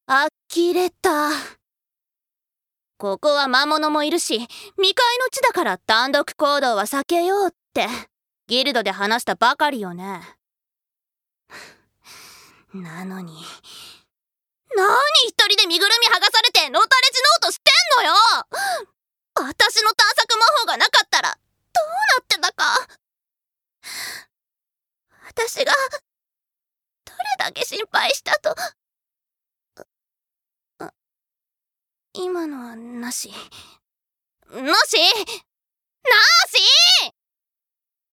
呆れた。ここは魔物もいるし、未開の地だから単独行動は避けようって、ギルドで話したばかりよね。なのに、何一人で身ぐるみ剥がされてのたれ死のうとしてんのよ。私の探索魔法がなかったら、どうなってたか。私が、どれだけ心配したと。今のはなし。なし